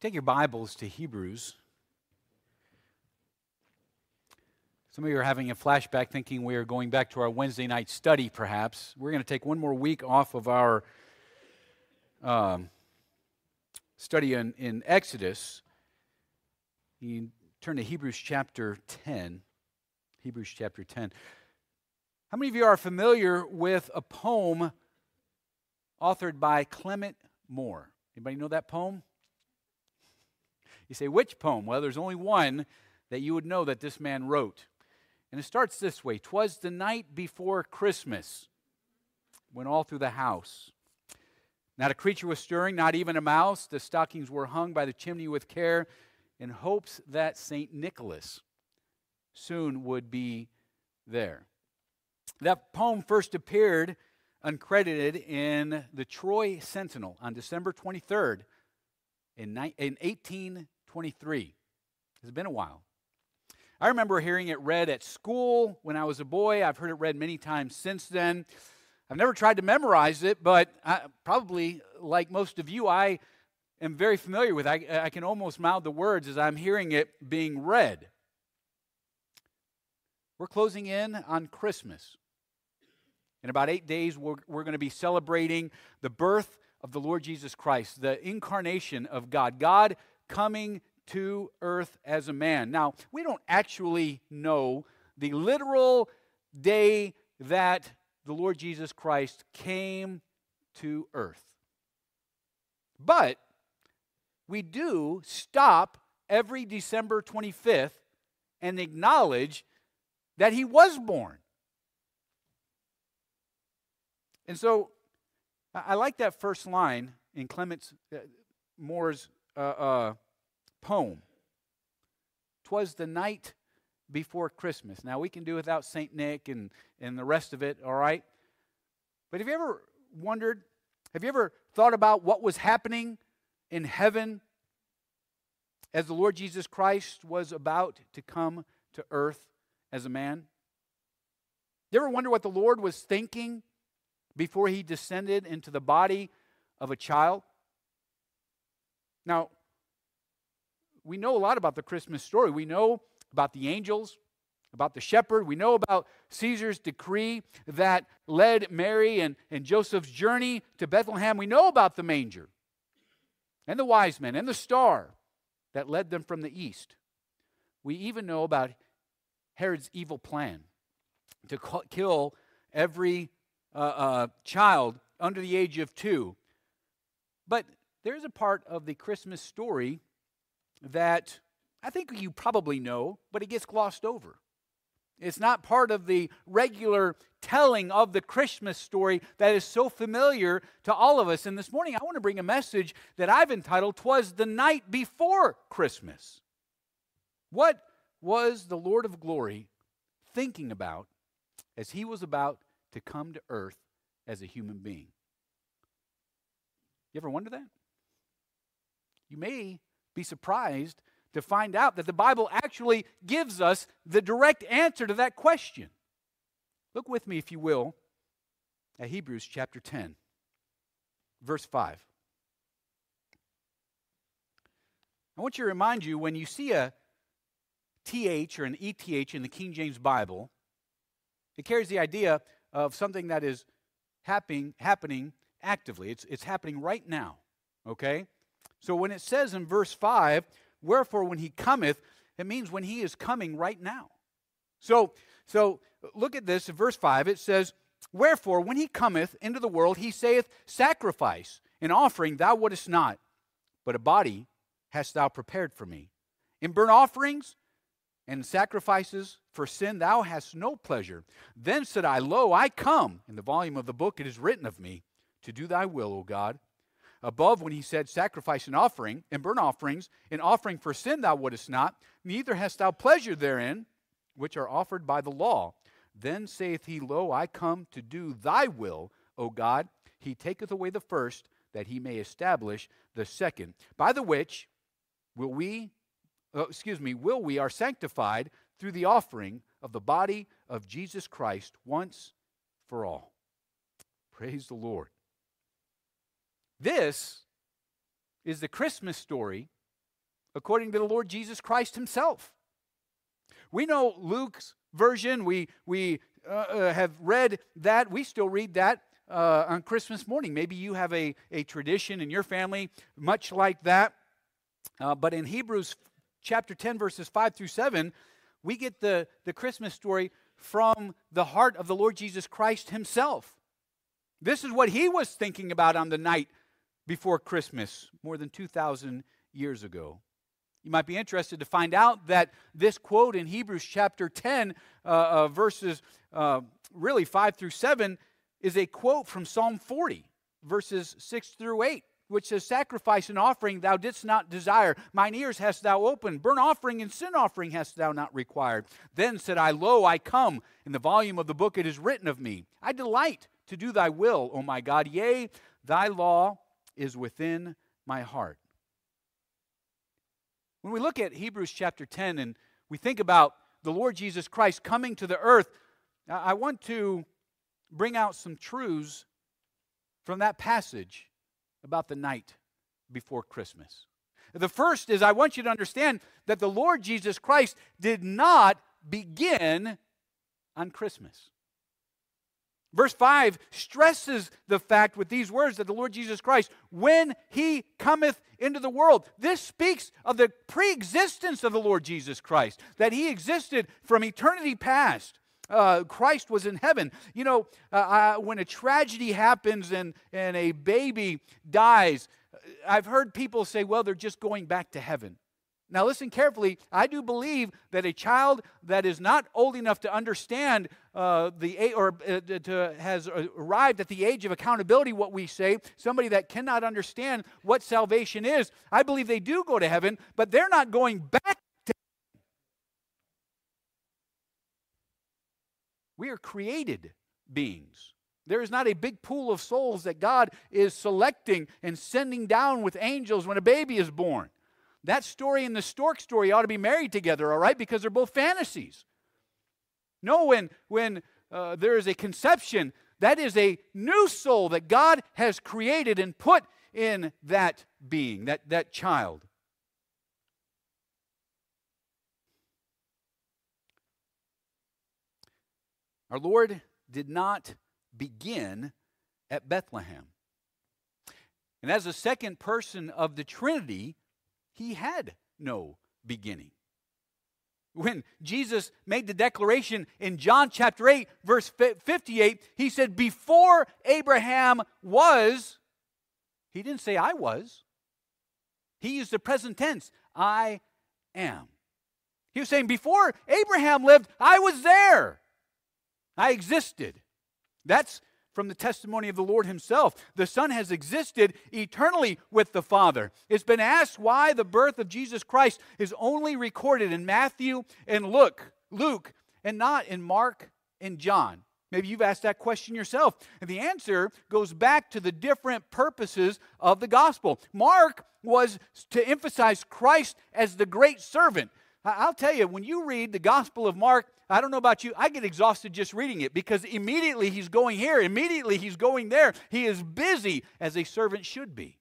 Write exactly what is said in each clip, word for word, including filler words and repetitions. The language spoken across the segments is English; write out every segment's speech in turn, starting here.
Take your Bibles to Hebrews. Some of you are having a flashback thinking we are going back to our Wednesday night study, perhaps. We're going to take one more week off of our um, study in, in Exodus. You turn to Hebrews chapter ten. Hebrews chapter ten. How many of you are familiar with a poem authored by Clement Moore? Anybody know that poem? You say, which poem? Well, there's only one that you would know that this man wrote. And it starts this way: "'Twas the night before Christmas, when all through the house not a creature was stirring, not even a mouse. The stockings were hung by the chimney with care, in hopes that Saint Nicholas soon would be there." That poem first appeared uncredited in the Troy Sentinel on December twenty-third in eighteen twenty-three. It's been a while. I remember hearing it read at school when I was a boy. I've heard it read many times since then. I've never tried to memorize it, but I, probably like most of you, I am very familiar with it. I, I can almost mouth the words as I'm hearing it being read. We're closing in on Christmas. In about eight days, we're, we're going to be celebrating the birth of the Lord Jesus Christ, the incarnation of God, God coming to earth as a man. Now, we don't actually know the literal day that the Lord Jesus Christ came to earth. But we do stop every December twenty-fifth and acknowledge that he was born. And so I like that first line in Clement uh, Moore's uh, uh, poem. "'Twas the night before Christmas." Now, we can do without Saint Nick and, and the rest of it, all right? But have you ever wondered, have you ever thought about what was happening in heaven as the Lord Jesus Christ was about to come to earth as a man? You ever wonder what the Lord was thinking before he descended into the body of a child? Now, we know a lot about the Christmas story. We know about the angels, about the shepherd. We know about Caesar's decree that led Mary and, and Joseph's journey to Bethlehem. We know about the manger and the wise men and the star that led them from the east. We even know about Herod's evil plan to kill every uh, uh, child under the age of two. But there's a part of the Christmas story that I think you probably know, but it gets glossed over. It's not part of the regular telling of the Christmas story that is so familiar to all of us. And this morning I want to bring a message that I've entitled, "'Twas the Night Before Christmas." What was the Lord of Glory thinking about as he was about to come to earth as a human being? You ever wonder that? You may be surprised to find out that the Bible actually gives us the direct answer to that question. Look with me, if you will, at Hebrews chapter ten, verse five. I want you to remind you, when you see a T H or an E T H in the King James Bible, it carries the idea of something that is happening, happening actively. It's, it's happening right now, okay? So when it says in verse five, "Wherefore when he cometh," it means when he is coming right now. So, so look at this in verse five. It says, "Wherefore when he cometh into the world, he saith, Sacrifice and offering thou wouldest not, but a body hast thou prepared for me. In burnt offerings and sacrifices for sin thou hast no pleasure. Then said I, Lo, I come. In the volume of the book it is written of me, to do thy will, O God. Above, when he said, Sacrifice and offering, and burnt offerings, and offering for sin thou wouldest not, neither hast thou pleasure therein, which are offered by the law. Then saith he, Lo, I come to do thy will, O God. He taketh away the first, that he may establish the second. By the which will we, uh, excuse me, will we are sanctified through the offering of the body of Jesus Christ once for all." Praise the Lord. This is the Christmas story according to the Lord Jesus Christ himself. We know Luke's version. We, we uh, uh, have read that. We still read that uh, on Christmas morning. Maybe you have a, a tradition in your family much like that. Uh, but in Hebrews chapter ten, verses five through seven, we get the, the Christmas story from the heart of the Lord Jesus Christ himself. This is what he was thinking about on the night before Christmas, more than two thousand years ago. You might be interested to find out that this quote in Hebrews chapter ten, uh, uh, verses uh, really five through seven, is a quote from Psalm forty, verses six through eight, which says, "Sacrifice and offering thou didst not desire. Mine ears hast thou opened. Burnt offering and sin offering hast thou not required. Then said I, Lo, I come. In the volume of the book it is written of me. I delight to do thy will, O my God. Yea, thy law is within my heart." When we look at Hebrews chapter ten and we think about the Lord Jesus Christ coming to the earth, I want to bring out some truths from that passage about the night before Christmas. The first is I want you to understand that the Lord Jesus Christ did not begin on Christmas. Verse five stresses the fact with these words that the Lord Jesus Christ, when he cometh into the world. This speaks of the pre-existence of the Lord Jesus Christ, that he existed from eternity past. Uh, Christ was in heaven. You know, uh, uh, when a tragedy happens and, and a baby dies, I've heard people say, well, they're just going back to heaven. Now listen carefully. I do believe that a child that is not old enough to understand uh, the or uh, to, has arrived at the age of accountability, what we say, somebody that cannot understand what salvation is, I believe they do go to heaven, but they're not going back to heaven. We are created beings. There is not a big pool of souls that God is selecting and sending down with angels when a baby is born. That story and the stork story ought to be married together, all right, because they're both fantasies. No, when, when uh, there is a conception, that is a new soul that God has created and put in that being, that, that child. Our Lord did not begin at Bethlehem. And as the second person of the Trinity, he had no beginning. When Jesus made the declaration in John chapter eight, verse fifty-eight, he said, before Abraham was, he didn't say I was. He used the present tense, I am. He was saying, before Abraham lived, I was there. I existed. That's from the testimony of the Lord himself. The Son has existed eternally with the Father. It's been asked why the birth of Jesus Christ is only recorded in Matthew and Luke, Luke, and not in Mark and John. Maybe you've asked that question yourself. And the answer goes back to the different purposes of the gospel. Mark was to emphasize Christ as the great servant. I'll tell you, when you read the Gospel of Mark, I don't know about you, I get exhausted just reading it because immediately he's going here, immediately he's going there. He is busy as a servant should be.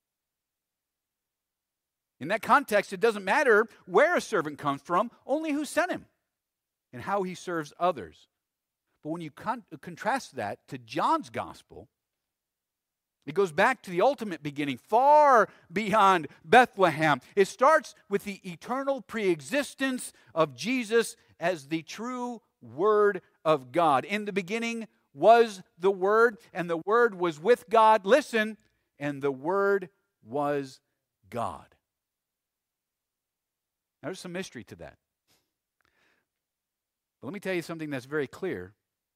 In that context, it doesn't matter where a servant comes from, only who sent him and how he serves others. But when you con- contrast that to John's Gospel, it goes back to the ultimate beginning, far beyond Bethlehem. It starts with the eternal preexistence of Jesus as the true Word of God. In the beginning was the Word, and the Word was with God. Listen, and the Word was God. Now, there's some mystery to that. But let me tell you something that's very clear.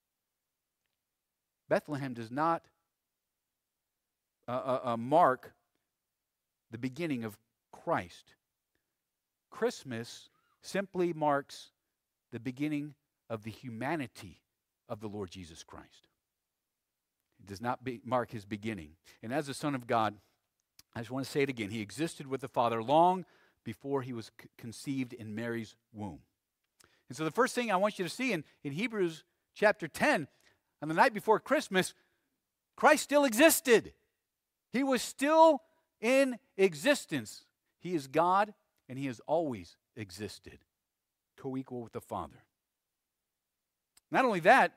Bethlehem does not Uh, uh, uh, mark the beginning of Christ. Christmas simply marks the beginning of the humanity of the Lord Jesus Christ. It does not be, mark his beginning. And as the Son of God, I just want to say it again, he existed with the Father long before he was c- conceived in Mary's womb. And so the first thing I want you to see in, in Hebrews chapter ten, on the night before Christmas, Christ still existed. He was still in existence. He is God and he has always existed, co-equal with the Father. Not only that,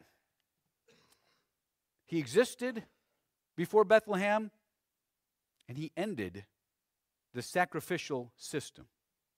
he existed before Bethlehem, and he ended the sacrificial system.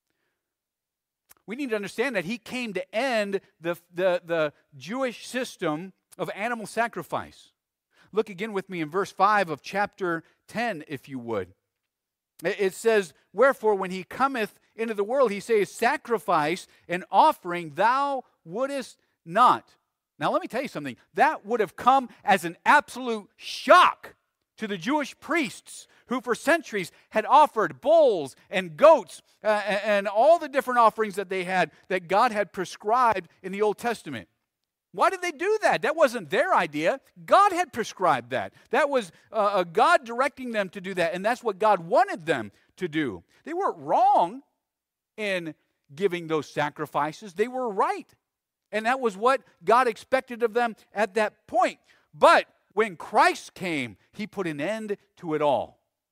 We need to understand that he came to end the, the, the Jewish system of animal sacrifice. Look again with me in verse five of chapter ten, if you would. It says, "Wherefore, when he cometh into the world, he saith, Sacrifice and offering thou wouldest not." Now, let me tell you something. That would have come as an absolute shock to the Jewish priests who for centuries had offered bulls and goats uh, and all the different offerings that they had that God had prescribed in the Old Testament. Why did they do that? That wasn't their idea. God had prescribed that. That was uh, God directing them to do that, and that's what God wanted them to do. They weren't wrong in giving those sacrifices. They were right, and that was what God expected of them at that point. But when Christ came, he put an end to it all.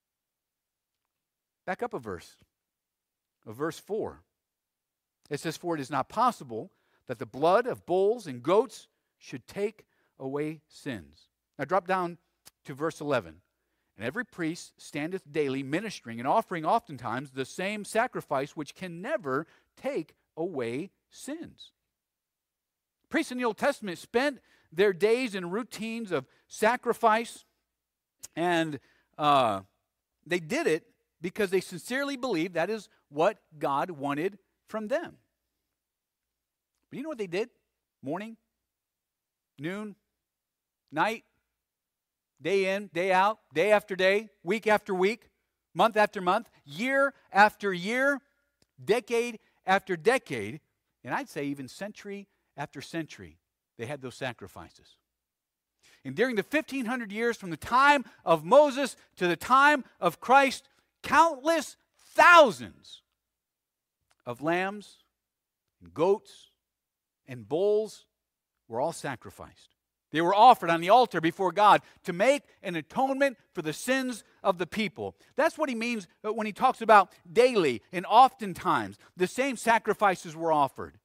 Back up a verse, of verse four. It says, "For it is not possible that the blood of bulls and goats should take away sins." Now drop down to verse eleven. "And every priest standeth daily ministering and offering oftentimes the same sacrifice which can never take away sins." Priests in the Old Testament spent their days in routines of sacrifice, and uh, they did it because they sincerely believed that is what God wanted from them. But you know what they did? Morning, noon, night, day in, day out, day after day, week after week, month after month, year after year, decade after decade, and I'd say even century after century, they had those sacrifices. And during the fifteen hundred years from the time of Moses to the time of Christ, countless thousands of lambs and goats and bulls were all sacrificed. They were offered on the altar before God to make an atonement for the sins of the people. That's what he means when he talks about daily and oftentimes. The same sacrifices were offered.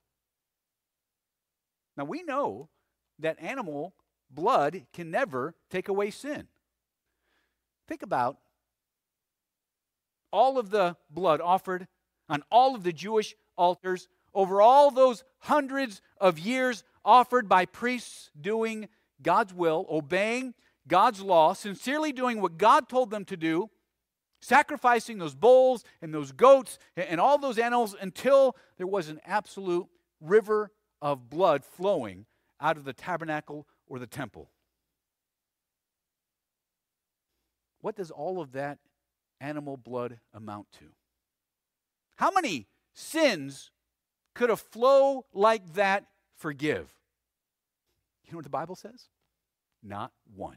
Now we know that animal blood can never take away sin. Think about all of the blood offered on all of the Jewish altars over all those hundreds of years, offered by priests doing God's will, obeying God's law, sincerely doing what God told them to do, sacrificing those bulls and those goats and all those animals until there was an absolute river of blood flowing out of the tabernacle or the temple. What does all of that animal blood amount to? How many sins could a flow like that forgive? You know what the Bible says? Not one.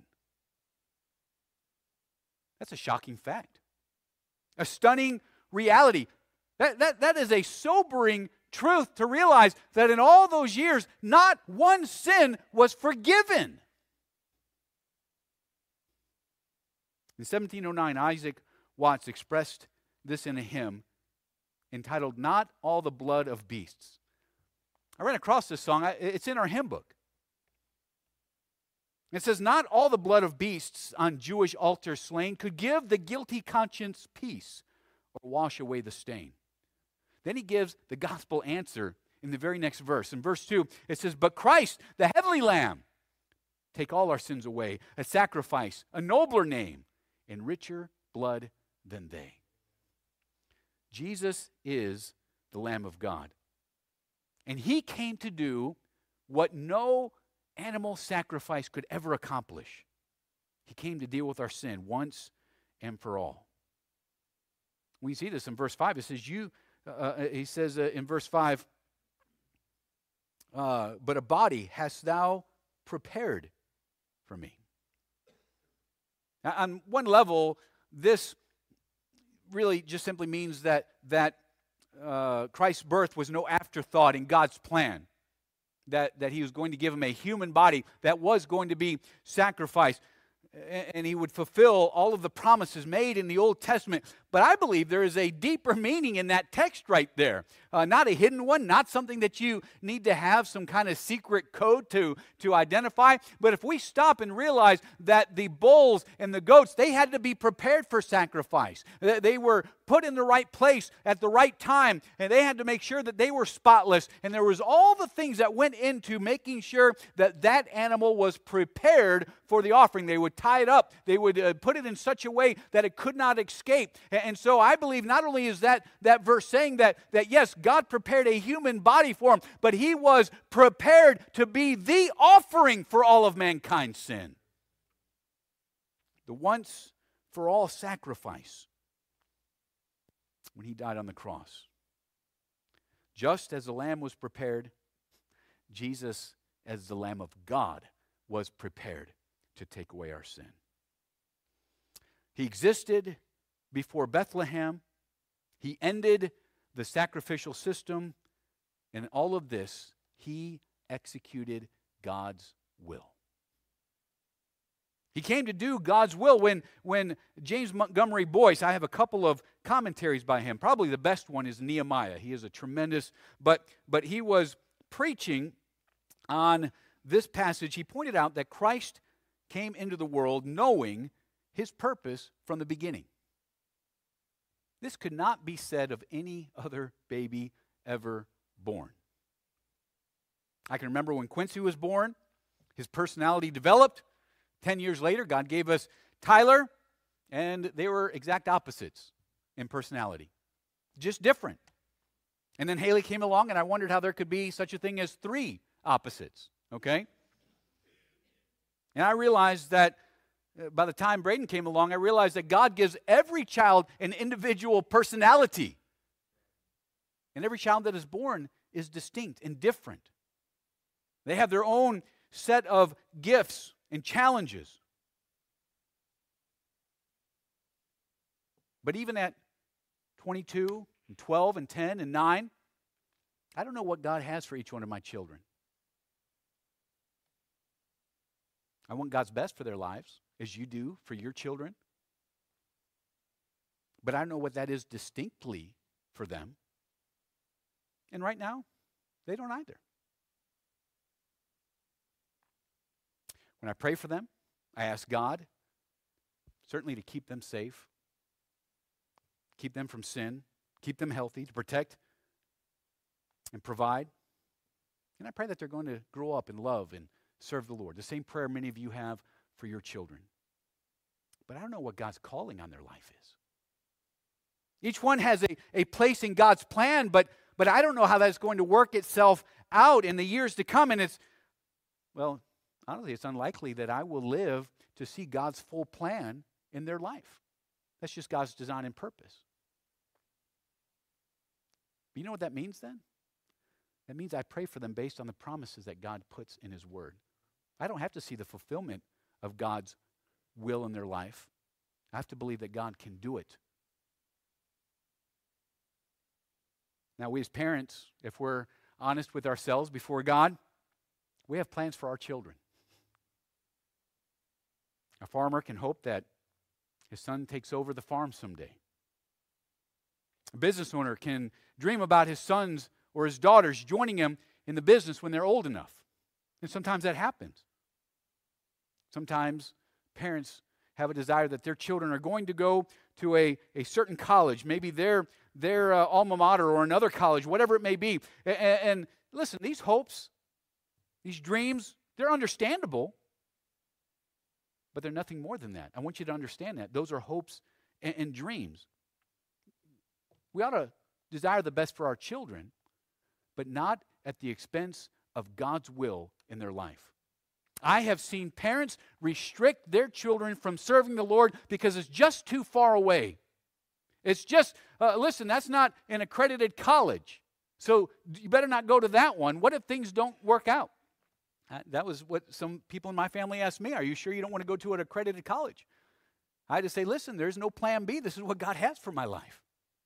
That's a shocking fact. A stunning reality. That, that, that is a sobering truth to realize that in all those years, not one sin was forgiven. In seventeen oh nine, Isaac Watts expressed this in a hymn entitled, "Not All the Blood of Beasts." I ran across this song. It's in our hymn book. It says, "Not all the blood of beasts on Jewish altars slain could give the guilty conscience peace or wash away the stain." Then he gives the gospel answer in the very next verse. In verse two, it says, "But Christ, the heavenly Lamb, take all our sins away, a sacrifice, a nobler name, and richer blood than they." Jesus is the Lamb of God. And he came to do what no animal sacrifice could ever accomplish. He came to deal with our sin once and for all. We see this in verse five. It says, you, uh, he says uh, in verse five, uh, "But a body hast thou prepared for me." Now, on one level, this really just simply means that, that uh, Christ's birth was no afterthought in God's plan. That, that he was going to give him a human body that was going to be sacrificed. And, and he would fulfill all of the promises made in the Old Testament. But I believe there is a deeper meaning in that text right there. Uh, not a hidden one, not something that you need to have some kind of secret code to, to identify. But if we stop and realize that the bulls and the goats, they had to be prepared for sacrifice. They were put in the right place at the right time, and they had to make sure that they were spotless. And there was all the things that went into making sure that that animal was prepared for the offering. They would tie it up. They would uh, put it in such a way that it could not escape. And, and so I believe not only is that, that verse saying that, that, yes, God prepared a human body for him, but he was prepared to be the offering for all of mankind's sin. The once for all sacrifice when he died on the cross. Just as the lamb was prepared, Jesus, as the Lamb of God, was prepared to take away our sin. He existed before Bethlehem. He ended the sacrificial system. And in all of this, he executed God's will. He came to do God's will. When, when James Montgomery Boyce, I have a couple of commentaries by him. Probably the best one is Nehemiah. He is a tremendous, but, but he was preaching on this passage. He pointed out that Christ came into the world knowing his purpose from the beginning. This could not be said of any other baby ever born. I can remember when Quincy was born, his personality developed. Ten years later, God gave us Tyler, and they were exact opposites in personality. Just different. And then Haley came along, and I wondered how there could be such a thing as three opposites, okay? And I realized that by the time Braden came along, I realized that God gives every child an individual personality. And every child that is born is distinct and different. They have their own set of gifts and challenges. But even at twenty-two and twelve and ten and nine, I don't know what God has for each one of my children. I want God's best for their lives, as you do for your children. But I don't know what that is distinctly for them. And right now, they don't either. When I pray for them, I ask God, certainly to keep them safe, keep them from sin, keep them healthy, to protect and provide. And I pray that they're going to grow up and love and serve the Lord. The same prayer many of you have for your children. But I don't know what God's calling on their life is. Each one has a, a place in God's plan, but, but I don't know how that's going to work itself out in the years to come. And it's, well, honestly, it's unlikely that I will live to see God's full plan in their life. That's just God's design and purpose. But you know what that means then? That means I pray for them based on the promises that God puts in His Word. I don't have to see the fulfillment of God's will in their life. I have to believe that God can do it. Now, we as parents, if we're honest with ourselves before God, we have plans for our children. A farmer can hope that his son takes over the farm someday. A business owner can dream about his sons or his daughters joining him in the business when they're old enough. And sometimes that happens. Sometimes parents have a desire that their children are going to go to a, a certain college, maybe their, their uh, alma mater or another college, whatever it may be. And, and listen, these hopes, these dreams, they're understandable, but they're nothing more than that. I want you to understand that. Those are hopes and, and dreams. We ought to desire the best for our children, but not at the expense of God's will in their life. I have seen parents restrict their children from serving the Lord because it's just too far away. It's just, uh, listen, that's not an accredited college, so you better not go to that one. What if things don't work out? Uh, that was what some people in my family asked me. Are you sure you don't want to go to an accredited college? I had to say, listen, there's no plan B. This is what God has for my life.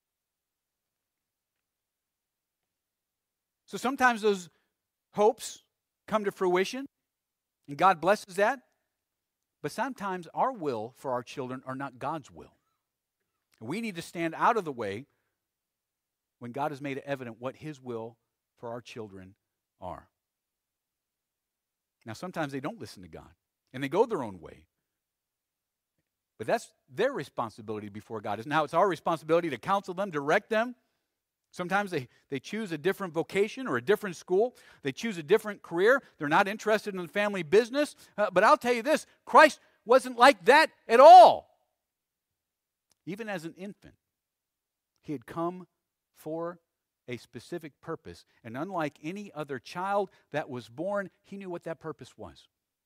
So sometimes those hopes come to fruition, and God blesses that. But sometimes our will for our children are not God's will. We need to stand out of the way when God has made it evident what His will for our children are. Now, sometimes they don't listen to God, and they go their own way. But that's their responsibility before God. Now, it's our responsibility to counsel them, direct them. Sometimes they, they choose a different vocation or a different school. They choose a different career. They're not interested in the family business. Uh, but I'll tell you this, Christ wasn't like that at all. Even as an infant, He had come for a specific purpose. And unlike any other child that was born, He knew what that purpose was.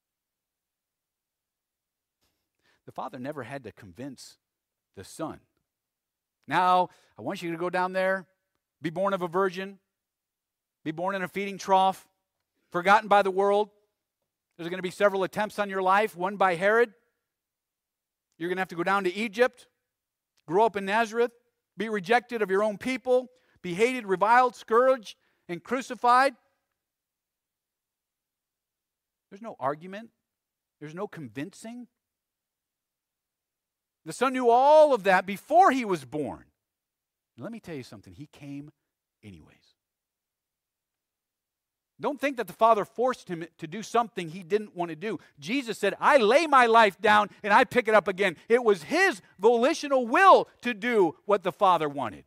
The Father never had to convince the Son. Now, I want you to go down there, be born of a virgin, be born in a feeding trough, forgotten by the world. There's going to be several attempts on your life, one by Herod. You're going to have to go down to Egypt, grow up in Nazareth, be rejected of your own people, be hated, reviled, scourged, and crucified. There's no argument. There's no convincing. The Son knew all of that before He was born. And let me tell you something. He came anyways. Don't think that the Father forced Him to do something He didn't want to do. Jesus said, I lay my life down and I pick it up again. It was His volitional will to do what the Father wanted.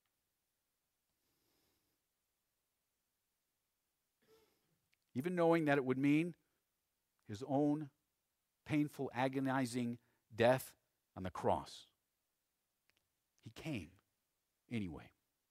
Even knowing that it would mean His own painful, agonizing death on the cross. He came anyway.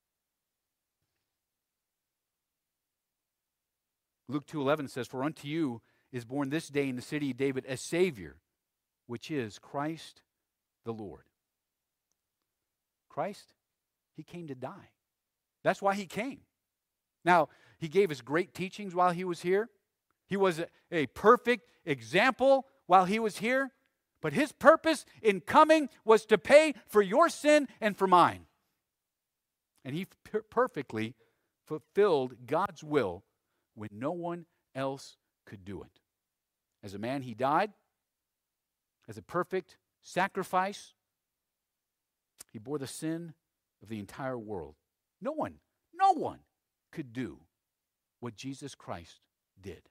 Luke two eleven says, For unto you is born this day in the city of David a Savior, which is Christ the Lord. Christ, He came to die. That's why He came. Now, He gave us great teachings while He was here. He was a, a perfect example while He was here. But His purpose in coming was to pay for your sin and for mine. And He per- perfectly fulfilled God's will when no one else could do it. As a man, He died. As a perfect sacrifice, He bore the sin of the entire world. No one, no one could do what Jesus Christ did.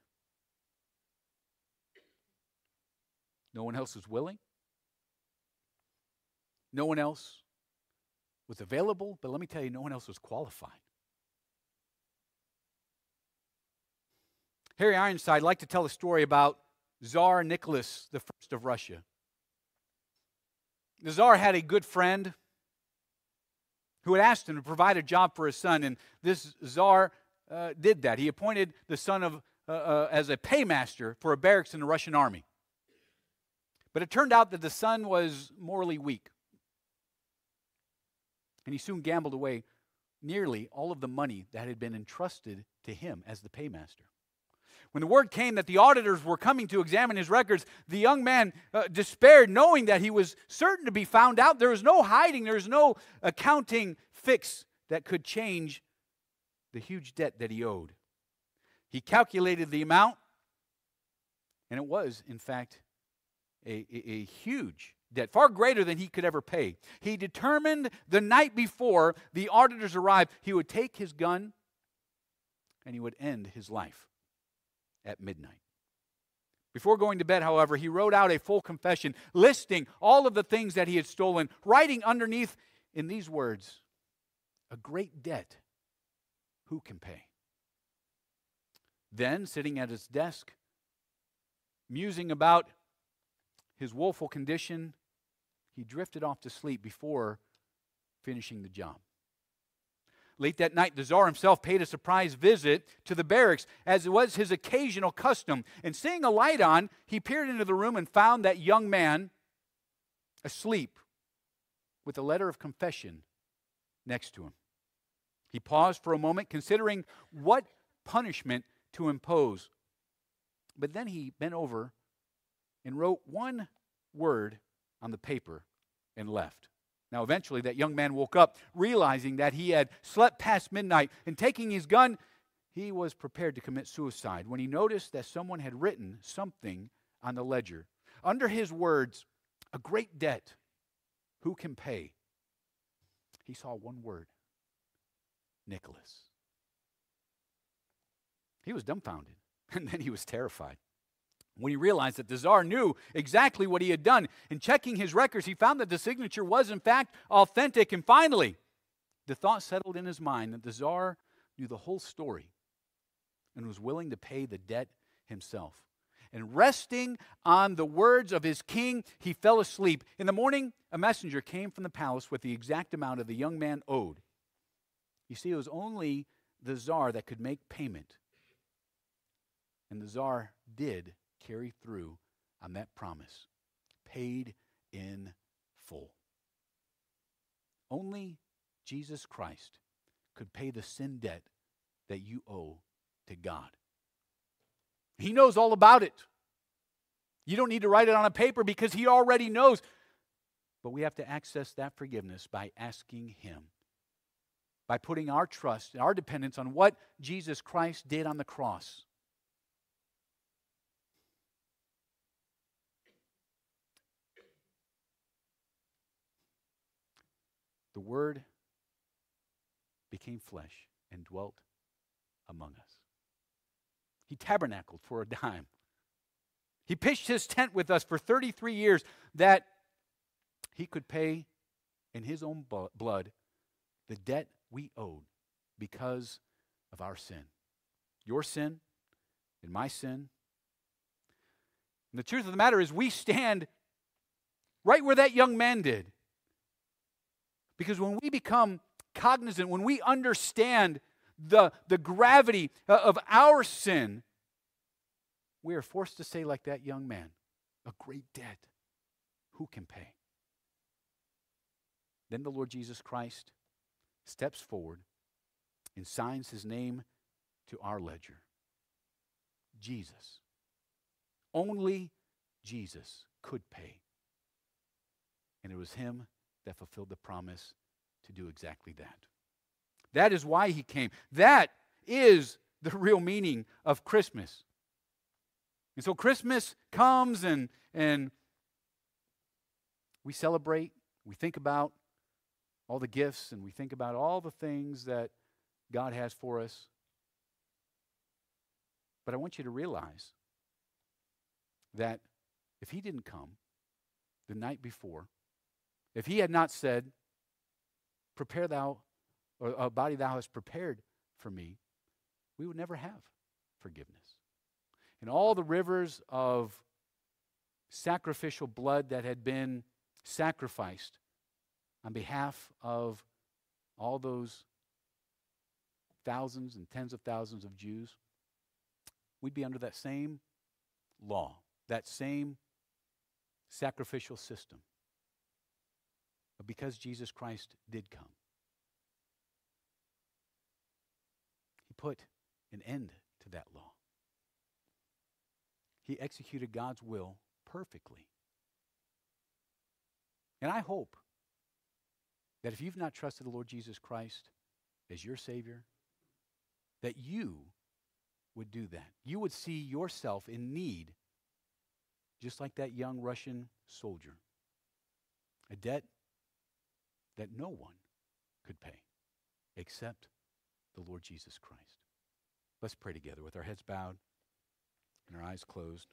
No one else was willing. No one else was available, but let me tell you, no one else was qualified. Harry Ironside liked to tell a story about Tsar Nicholas the First of Russia. The Tsar had a good friend who had asked him to provide a job for his son, and this Tsar uh, did that. He appointed the son of uh, uh, as a paymaster for a barracks in the Russian army. But it turned out that the son was morally weak. And he soon gambled away nearly all of the money that had been entrusted to him as the paymaster. When the word came that the auditors were coming to examine his records, the young man uh, despaired, knowing that he was certain to be found out. There was no hiding. There was no accounting fix that could change the huge debt that he owed. He calculated the amount, and it was, in fact, A, a, a huge debt, far greater than he could ever pay. He determined the night before the auditors arrived, he would take his gun and he would end his life at midnight. Before going to bed, however, he wrote out a full confession, listing all of the things that he had stolen, writing underneath in these words, "A great debt, who can pay?" Then, sitting at his desk, musing about his woeful condition, he drifted off to sleep before finishing the job. Late that night, the Tsar himself paid a surprise visit to the barracks, as it was his occasional custom. And seeing a light on, he peered into the room and found that young man asleep with a letter of confession next to him. He paused for a moment, considering what punishment to impose. But then he bent over and wrote one word on the paper and left. Now, eventually, that young man woke up, realizing that he had slept past midnight, and taking his gun, he was prepared to commit suicide when he noticed that someone had written something on the ledger. Under his words, "A great debt, who can pay?" he saw one word: Nicholas. He was dumbfounded, and then he was terrified when he realized that the czar knew exactly what he had done. In checking his records, he found that the signature was, in fact, authentic. And finally, the thought settled in his mind that the czar knew the whole story and was willing to pay the debt himself. And resting on the words of his king, he fell asleep. In the morning, a messenger came from the palace with the exact amount of the young man owed. You see, it was only the czar that could make payment. And the czar did carry through on that promise, paid in full. Only Jesus Christ could pay the sin debt that you owe to God. He knows all about it. You don't need to write it on a paper because he already knows. But we have to access that forgiveness by asking him, by putting our trust and our dependence on what Jesus Christ did on the cross. The Word became flesh and dwelt among us. He tabernacled for a dime. He pitched his tent with us for thirty-three years that he could pay in his own blood the debt we owed because of our sin. Your sin and my sin. And the truth of the matter is we stand right where that young man did. Because when we become cognizant, when we understand the, the gravity of our sin, we are forced to say like that young man, a great debt, who can pay? Then the Lord Jesus Christ steps forward and signs his name to our ledger. Jesus. Only Jesus could pay. And it was him that fulfilled the promise to do exactly that. That is why he came. That is the real meaning of Christmas. And so Christmas comes and, and we celebrate, we think about all the gifts, and we think about all the things that God has for us. But I want you to realize that if he didn't come the night before, if he had not said, prepare thou, or a body thou hast prepared for me, we would never have forgiveness. And all the rivers of sacrificial blood that had been sacrificed on behalf of all those thousands and tens of thousands of Jews, we'd be under that same law, that same sacrificial system. But because Jesus Christ did come, he put an end to that law. He executed God's will perfectly. And I hope that if you've not trusted the Lord Jesus Christ as your Savior, that you would do that. You would see yourself in need, just like that young Russian soldier. A debt that no one could pay except the Lord Jesus Christ. Let's pray together with our heads bowed and our eyes closed.